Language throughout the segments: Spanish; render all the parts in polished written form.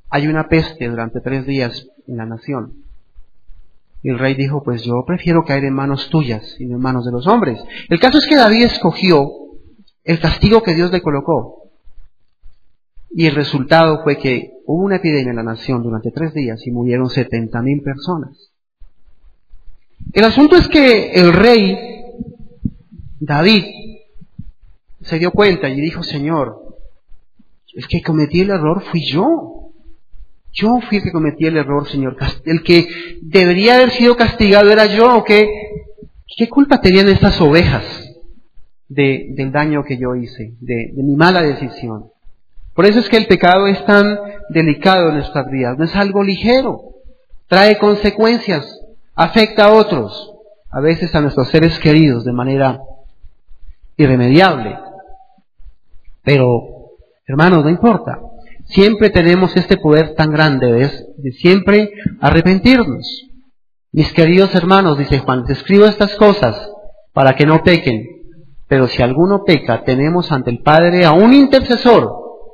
hay una peste durante 3 días en la nación. Y el rey dijo, pues yo prefiero caer en manos tuyas y no en manos de los hombres. El caso es que David escogió el castigo que Dios le colocó. Y el resultado fue que hubo una epidemia en la nación durante 3 días y murieron 70,000 personas. El asunto es que el rey David se dio cuenta y dijo, Señor, es que cometí el error fui yo. Yo fui el que cometí el error, Señor. El que debería haber sido castigado era yo. ¿Qué culpa tenían estas ovejas del daño que yo hice, de mi mala decisión? Por eso es que el pecado es tan delicado en nuestras vidas. No es algo ligero. Trae consecuencias. Afecta a otros. A veces a nuestros seres queridos de manera irremediable. Pero, hermanos, no importa. Siempre tenemos este poder tan grande de siempre arrepentirnos. Mis queridos hermanos, dice Juan, te escribo estas cosas para que no pequen. Pero si alguno peca, tenemos ante el Padre a un intercesor,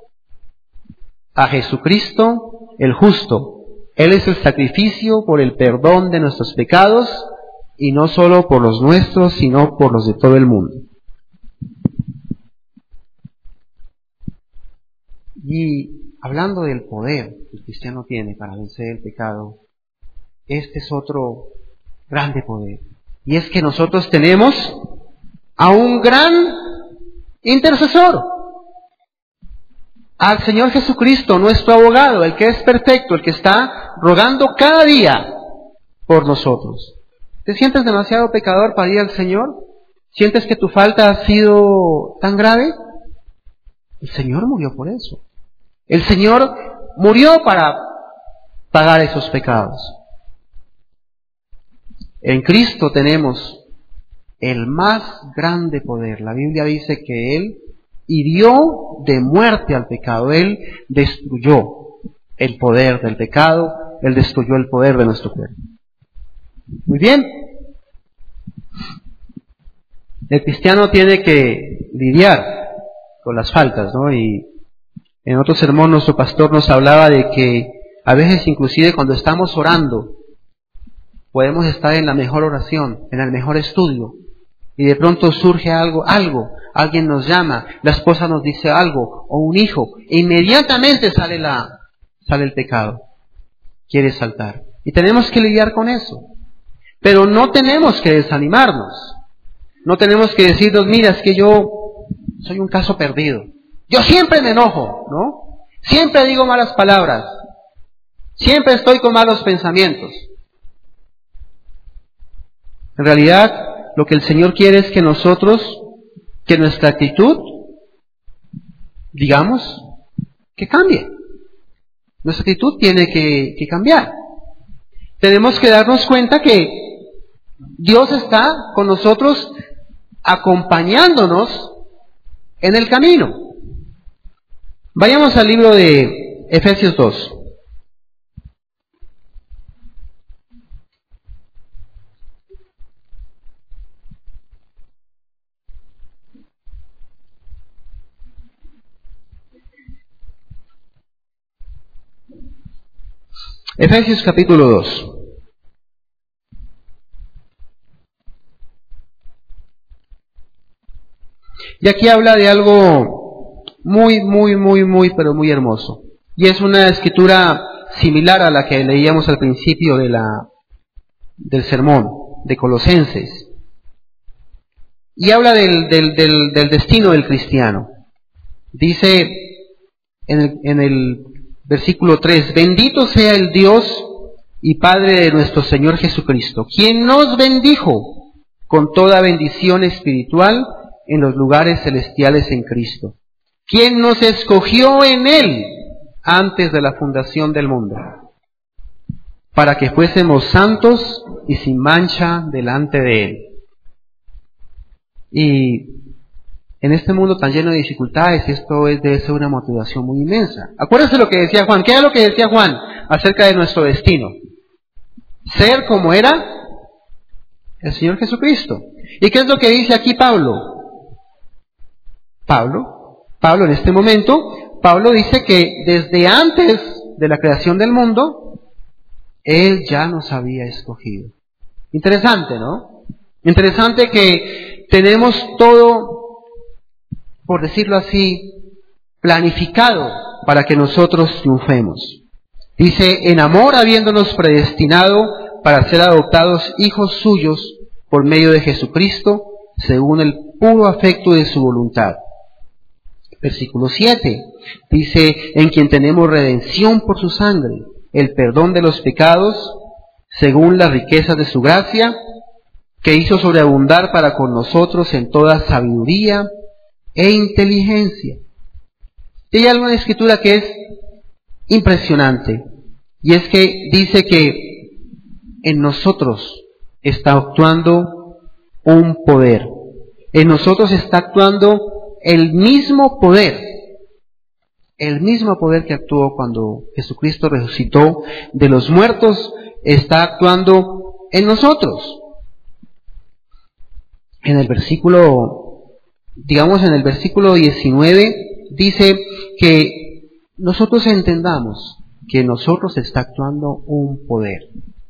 a Jesucristo el justo. Él es el sacrificio por el perdón de nuestros pecados, y no solo por los nuestros, sino por los de todo el mundo. Y hablando del poder que el cristiano tiene para vencer el pecado, este es otro grande poder. Y es que nosotros tenemos a un gran intercesor, al Señor Jesucristo, nuestro abogado, el que es perfecto, el que está rogando cada día por nosotros. ¿Te sientes demasiado pecador para ir al Señor? ¿Sientes que tu falta ha sido tan grave? El Señor murió por eso. El Señor murió para pagar esos pecados. En Cristo tenemos el más grande poder. La Biblia dice que Él hirió de muerte al pecado. Él destruyó el poder del pecado. Él destruyó el poder de nuestro cuerpo. Muy bien. El cristiano tiene que lidiar con las faltas, ¿no? Y en otro sermón nuestro pastor nos hablaba de que a veces inclusive cuando estamos orando podemos estar en la mejor oración, en el mejor estudio, y de pronto surge algo, alguien nos llama, la esposa nos dice algo, o un hijo, e inmediatamente sale el pecado, quiere saltar. Y tenemos que lidiar con eso. Pero no tenemos que desanimarnos. No tenemos que decirnos, mira, es que yo soy un caso perdido. Yo siempre me enojo, ¿no? Siempre digo malas palabras. Siempre estoy con malos pensamientos. En realidad, lo que el Señor quiere es que que nuestra actitud, digamos, que cambie. Nuestra actitud tiene que cambiar. Tenemos que darnos cuenta que Dios está con nosotros acompañándonos en el camino. Vayamos al libro de Efesios 2. Efesios capítulo 2. Y aquí habla de algo pero muy hermoso. Y es una escritura similar a la que leíamos al principio del sermón de Colosenses. Y habla del destino del cristiano. Dice en el versículo 3, bendito sea el Dios y Padre de nuestro Señor Jesucristo, quien nos bendijo con toda bendición espiritual en los lugares celestiales en Cristo, quien nos escogió en Él antes de la fundación del mundo, para que fuésemos santos y sin mancha delante de Él. Y en este mundo tan lleno de dificultades, esto debe ser una motivación muy inmensa. Acuérdense lo que decía Juan. ¿Qué era lo que decía Juan acerca de nuestro destino? Ser como era el Señor Jesucristo. ¿Y qué es lo que dice aquí Pablo? Pablo en este momento, Pablo dice que desde antes de la creación del mundo, Él ya nos había escogido. Interesante, ¿no? Interesante que tenemos todo, por decirlo así, planificado para que nosotros triunfemos. Dice, en amor habiéndonos predestinado para ser adoptados hijos suyos por medio de Jesucristo, según el puro afecto de su voluntad. Versículo 7, dice, en quien tenemos redención por su sangre, el perdón de los pecados, según las riquezas de su gracia, que hizo sobreabundar para con nosotros en toda sabiduría e inteligencia. Y hay algo en la Escritura que es impresionante, y es que dice que en nosotros está actuando un poder. En nosotros está actuando el mismo poder que actuó cuando Jesucristo resucitó de los muertos, está actuando en nosotros. En el versículo 19, dice que nosotros entendamos que en nosotros está actuando un poder.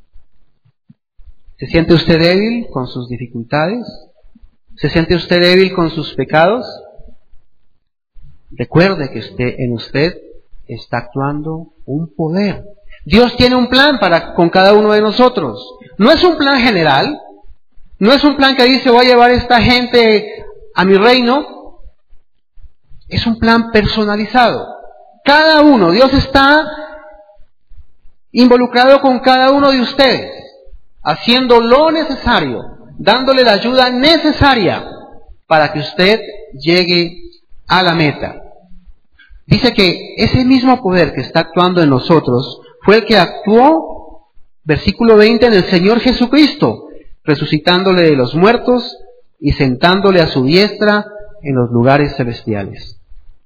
¿Se siente usted débil con sus dificultades? ¿Se siente usted débil con sus pecados? Recuerde que en usted está actuando un poder. Dios tiene un plan con cada uno de nosotros. No es un plan general. No es un plan que dice voy a llevar a esta gente a mi reino. Es un plan personalizado. Cada uno, Dios está involucrado con cada uno de ustedes, haciendo lo necesario, dándole la ayuda necesaria para que usted llegue a la meta. Dice que ese mismo poder que está actuando en nosotros fue el que actuó, versículo 20, en el Señor Jesucristo, resucitándole de los muertos y sentándole a su diestra en los lugares celestiales.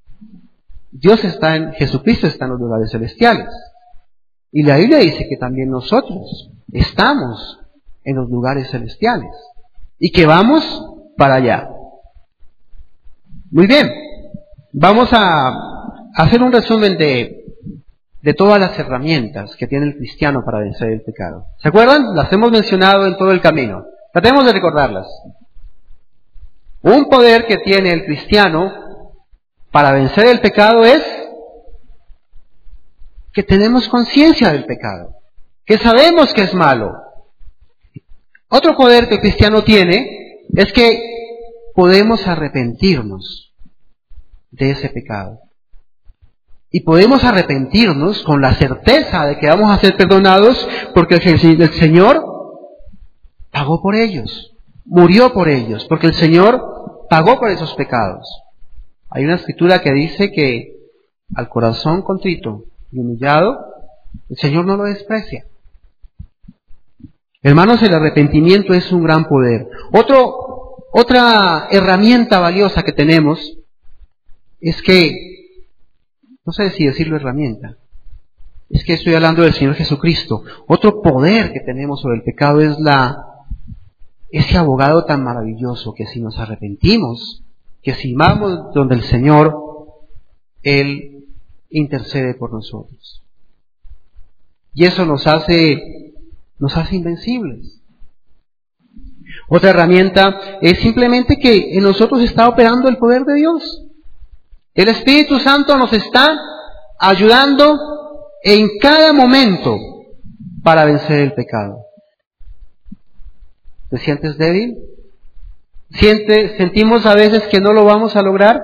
Jesucristo está en los lugares celestiales. Y la Biblia dice que también nosotros estamos en los lugares celestiales y que vamos para allá. Muy bien, vamos a hacer un resumen de todas las herramientas que tiene el cristiano para vencer el pecado. ¿Se acuerdan? Las hemos mencionado en todo el camino. Tratemos de recordarlas. Un poder que tiene el cristiano para vencer el pecado es que tenemos conciencia del pecado, que sabemos que es malo. Otro poder que el cristiano tiene es que podemos arrepentirnos de ese pecado. Y podemos arrepentirnos con la certeza de que vamos a ser perdonados porque el Señor pagó por ellos, murió por ellos, porque el Señor pagó por esos pecados. Hay una escritura que dice que al corazón contrito y humillado, el Señor no lo desprecia. Hermanos, el arrepentimiento es un gran poder. Otra herramienta valiosa que tenemos es que, no sé si decirlo herramienta, es que estoy hablando del Señor Jesucristo. Otro poder que tenemos sobre el pecado es ese abogado tan maravilloso que si nos arrepentimos, que si vamos donde el Señor, Él intercede por nosotros. Y eso nos hace invencibles. Otra herramienta es simplemente que en nosotros está operando el poder de Dios. El Espíritu Santo nos está ayudando en cada momento para vencer el pecado. ¿Te sientes débil? ¿Sentimos a veces que no lo vamos a lograr?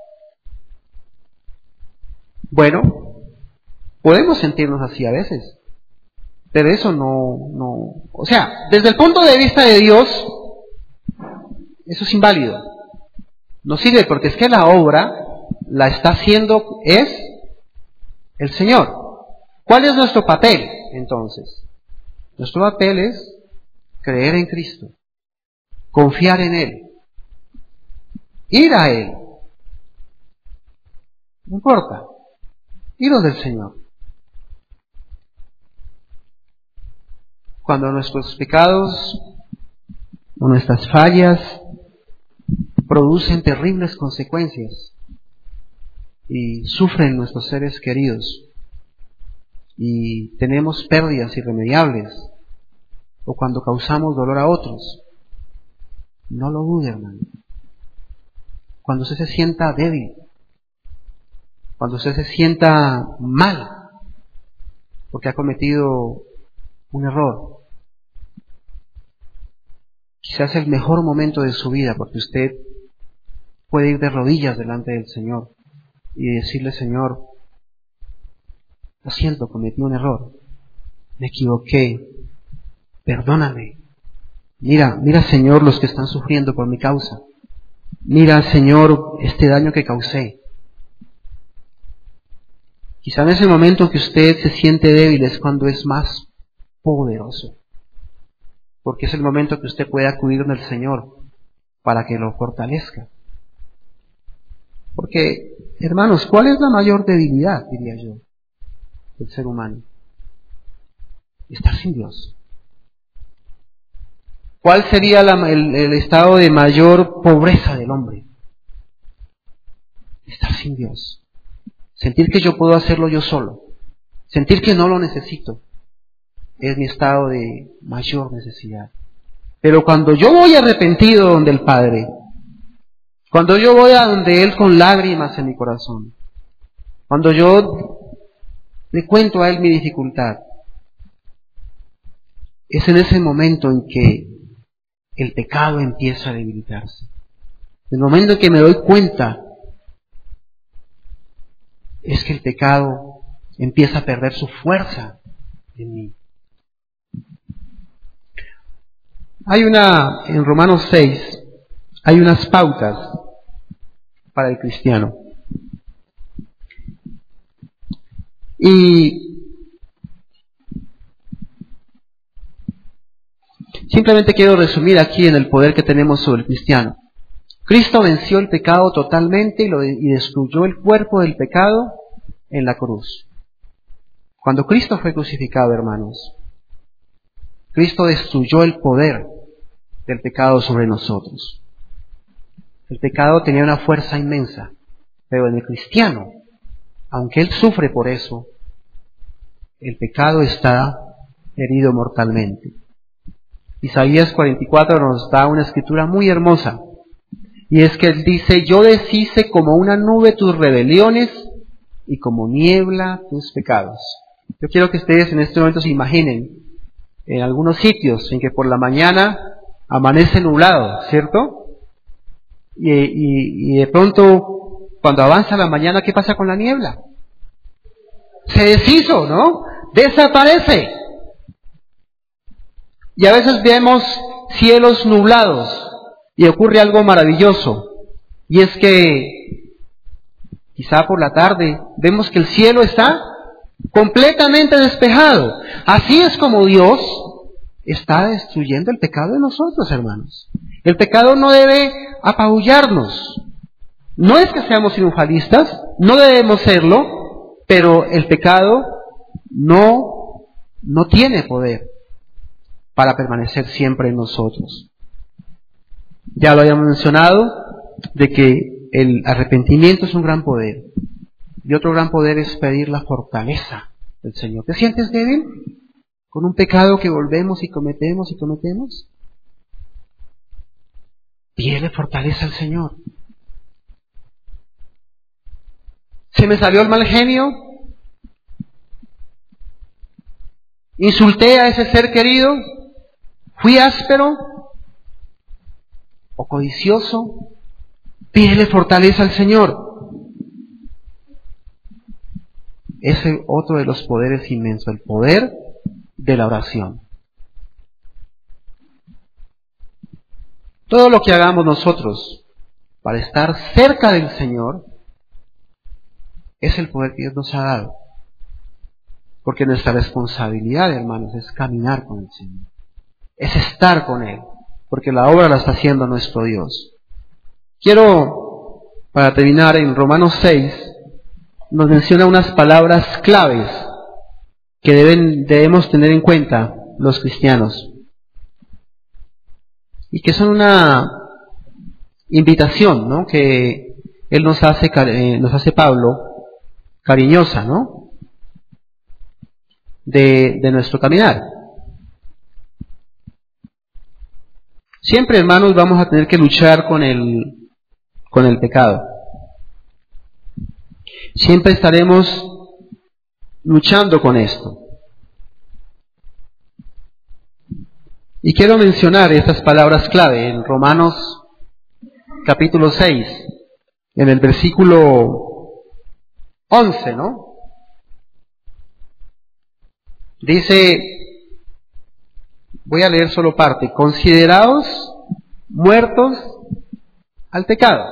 Bueno, podemos sentirnos así a veces, pero eso no, o sea, desde el punto de vista de Dios, eso es inválido. No sirve porque es que la obra la está haciendo es el Señor. ¿Cuál es nuestro papel entonces? Nuestro papel es creer en Cristo, confiar en Él, ir a Él. No importa, iros del Señor. Cuando nuestros pecados o nuestras fallas producen terribles consecuencias y sufren nuestros seres queridos, y tenemos pérdidas irremediables, o cuando causamos dolor a otros, no lo dude, hermano. Cuando usted se sienta débil, cuando usted se sienta mal, porque ha cometido un error, quizás el mejor momento de su vida, porque usted puede ir de rodillas delante del Señor y decirle: Señor, lo siento, cometí un error, me equivoqué, perdóname. Mira, Señor, los que están sufriendo por mi causa. Mira, Señor, este daño que causé. Quizá en ese momento que usted se siente débil es cuando es más poderoso, porque es el momento que usted puede acudir al Señor para que lo fortalezca. Porque, hermanos, ¿cuál es la mayor debilidad, diría yo, del ser humano? Estar sin Dios. ¿Cuál sería el estado de mayor pobreza del hombre? Estar sin Dios. Sentir que yo puedo hacerlo yo solo. Sentir que no lo necesito. Es mi estado de mayor necesidad. Pero cuando yo voy arrepentido donde el Padre, cuando yo voy a donde Él con lágrimas en mi corazón, cuando yo le cuento a Él mi dificultad, es en ese momento en que el pecado empieza a debilitarse. El momento en que me doy cuenta es que el pecado empieza a perder su fuerza en mí. En Romanos 6, hay unas pautas para el cristiano. Y simplemente quiero resumir aquí en el poder que tenemos sobre el cristiano. Cristo venció el pecado totalmente y destruyó el cuerpo del pecado en la cruz. Cuando Cristo fue crucificado, hermanos, Cristo destruyó el poder del pecado sobre nosotros. El pecado tenía una fuerza inmensa, pero en el cristiano, aunque él sufre por eso, el pecado está herido mortalmente. Isaías 44 nos da una escritura muy hermosa, y es que él dice: yo deshice como una nube tus rebeliones y como niebla tus pecados. Yo quiero que ustedes en este momento se imaginen en algunos sitios en que por la mañana amanece nublado, ¿cierto? Y de pronto, cuando avanza la mañana, ¿qué pasa con la niebla? Se deshizo, ¿no? Desaparece. Y a veces vemos cielos nublados y ocurre algo maravilloso. Y es que quizá por la tarde vemos que el cielo está completamente despejado. Así es como Dios está destruyendo el pecado de nosotros, hermanos. El pecado no debe apabullarnos. No es que seamos triunfalistas, no debemos serlo, pero el pecado no tiene poder para permanecer siempre en nosotros. Ya lo habíamos mencionado, de que el arrepentimiento es un gran poder. Y otro gran poder es pedir la fortaleza del Señor. ¿Te sientes débil con un pecado que volvemos y cometemos y cometemos? Pídele fortaleza al Señor. ¿Se me salió el mal genio? ¿Insulté a ese ser querido? ¿Fui áspero o codicioso? Pídele fortaleza al Señor. Es otro de los poderes inmensos, el poder de la oración. Todo lo que hagamos nosotros para estar cerca del Señor es el poder que Dios nos ha dado. Porque nuestra responsabilidad, hermanos, es caminar con el Señor. Es estar con Él. Porque la obra la está haciendo nuestro Dios. Quiero, para terminar, en Romanos 6, nos menciona unas palabras claves que debemos tener en cuenta los cristianos. Y que son una invitación, ¿no?, que Él nos hace Pablo, cariñosa, ¿no? de nuestro caminar. Siempre, hermanos, vamos a tener que luchar con el pecado. Siempre estaremos luchando con esto. Y quiero mencionar estas palabras clave en Romanos capítulo 6, en el versículo 11, ¿no? Dice, voy a leer solo parte, consideraos muertos al pecado.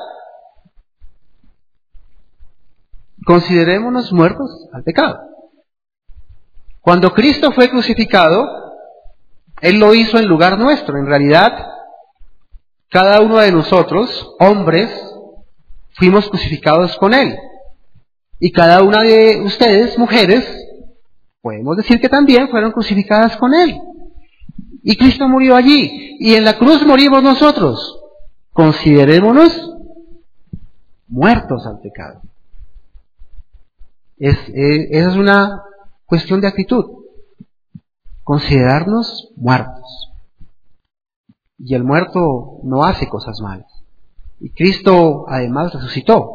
Considerémonos muertos al pecado. Cuando Cristo fue crucificado, Él lo hizo en lugar nuestro. En realidad, cada uno de nosotros, hombres, fuimos crucificados con Él. Y cada una de ustedes, mujeres, podemos decir que también fueron crucificadas con Él. Y Cristo murió allí. Y en la cruz morimos nosotros. Considerémonos muertos al pecado. Esa es una cuestión de actitud. Considerarnos muertos. Y el muerto no hace cosas malas. Y Cristo además resucitó.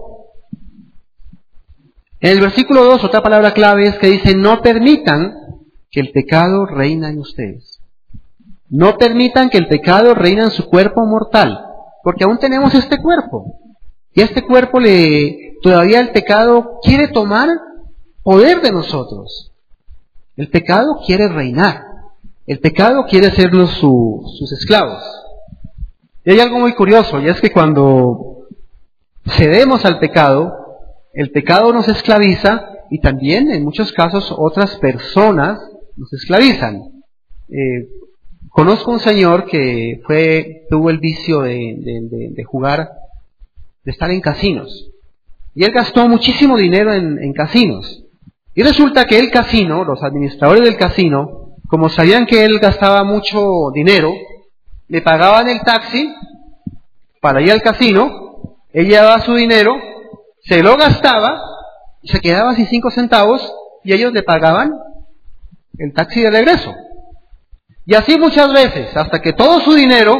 En el versículo 2, otra palabra clave es que dice, no permitan que el pecado reine en ustedes. No permitan que el pecado reine en su cuerpo mortal, porque aún tenemos este cuerpo. Y a este cuerpo todavía el pecado quiere tomar poder de nosotros. El pecado quiere reinar. El pecado quiere sernos sus esclavos. Y hay algo muy curioso, y es que cuando cedemos al pecado, el pecado nos esclaviza y también en muchos casos otras personas nos esclavizan. Conozco un señor que tuvo el vicio de jugar, de estar en casinos. Y él gastó muchísimo dinero en casinos. Y resulta que el casino, los administradores del casino, como sabían que él gastaba mucho dinero, le pagaban el taxi para ir al casino, él llevaba su dinero, se lo gastaba, se quedaba sin 5 centavos y ellos le pagaban el taxi de regreso. Y así muchas veces, hasta que todo su dinero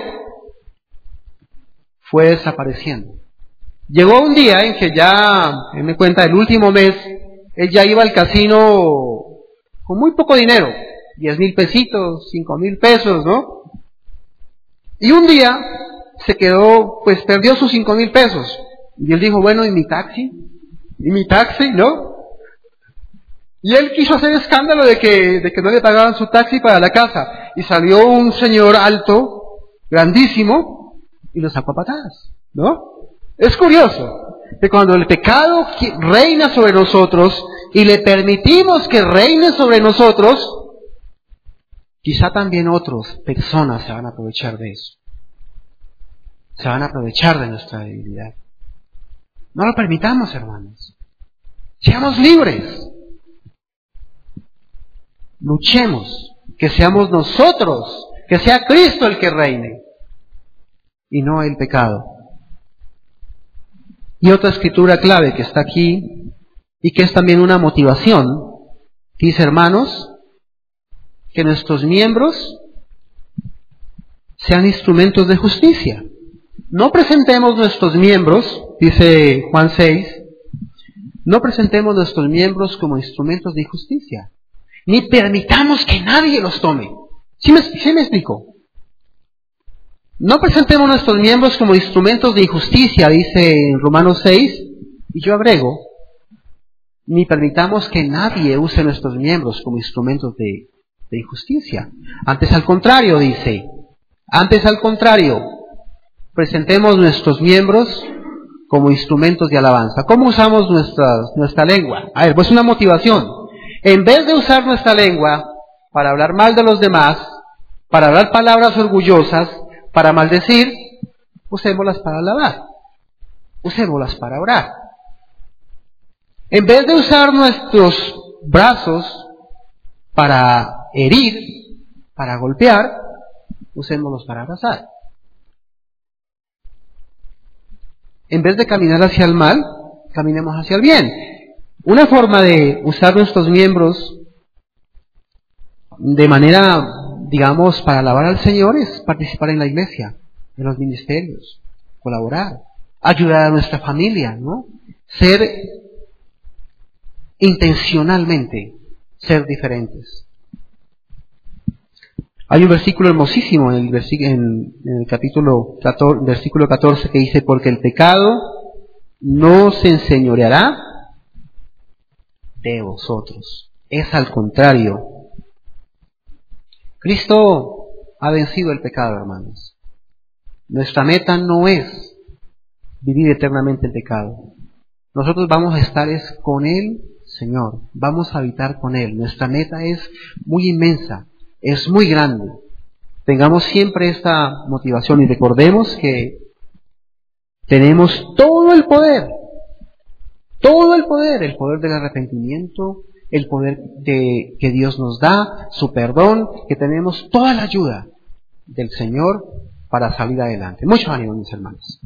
fue desapareciendo. Llegó un día en que ya, él me cuenta, el último mes, él ya iba al casino con muy poco dinero, 10,000 pesitos, 5,000 pesos, ¿no? Y un día se quedó, pues perdió sus 5,000 pesos. Y él dijo, bueno, ¿y mi taxi? ¿Y mi taxi? ¿No? Y él quiso hacer escándalo de que no le pagaban su taxi para la casa. Y salió un señor alto, grandísimo, y lo sacó a patadas, ¿no? Es curioso que cuando el pecado reina sobre nosotros y le permitimos que reine sobre nosotros, quizá también otras personas se van a aprovechar de eso. Se van a aprovechar de nuestra debilidad. No lo permitamos, hermanos. Seamos libres. Luchemos. Que seamos nosotros, que sea Cristo el que reine y no el pecado. Y otra escritura clave que está aquí y que es también una motivación, dice, hermanos, que nuestros miembros sean instrumentos de justicia. No presentemos nuestros miembros, dice Juan 6, no presentemos nuestros miembros como instrumentos de injusticia, ni permitamos que nadie los tome. ¿Sí me explico? No presentemos nuestros miembros como instrumentos de injusticia, dice en Romanos 6, y yo agrego, ni permitamos que nadie use nuestros miembros como instrumentos de injusticia. Antes al contrario, dice, presentemos nuestros miembros como instrumentos de alabanza. ¿Cómo usamos nuestra lengua? A ver, pues una motivación. En vez de usar nuestra lengua para hablar mal de los demás, para hablar palabras orgullosas, para maldecir, usémoslas para alabar, usémoslas para orar. En vez de usar nuestros brazos para herir, para golpear, usémoslos para abrazar. En vez de caminar hacia el mal, caminemos hacia el bien. Una forma de usar nuestros miembros de manera, digamos, para alabar al Señor es participar en la iglesia, en los ministerios, colaborar, ayudar a nuestra familia, ¿no? Ser intencionalmente, ser diferentes. Hay un versículo hermosísimo en el capítulo 14, versículo 14 que dice, porque el pecado no se enseñoreará de vosotros. Es al contrario. Cristo ha vencido el pecado, hermanos. Nuestra meta no es vivir eternamente en pecado. Nosotros vamos a estar con Él, Señor. Vamos a habitar con Él. Nuestra meta es muy inmensa, es muy grande. Tengamos siempre esta motivación y recordemos que tenemos todo el poder del arrepentimiento, el poder que Dios nos da, su perdón, que tenemos toda la ayuda del Señor para salir adelante. Mucho ánimo, mis hermanos.